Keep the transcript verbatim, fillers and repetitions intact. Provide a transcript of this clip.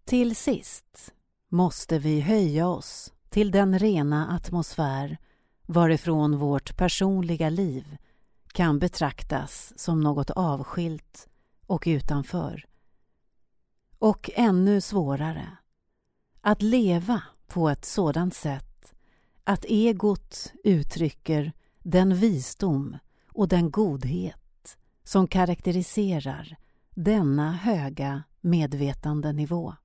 Till sist måste vi höja oss till den rena atmosfär varifrån vårt personliga liv kan betraktas som något avskilt och utanför. Och ännu svårare, att leva på ett sådant sätt att egot uttrycker den visdom och den godhet som karaktäriserar denna höga medvetandenivå.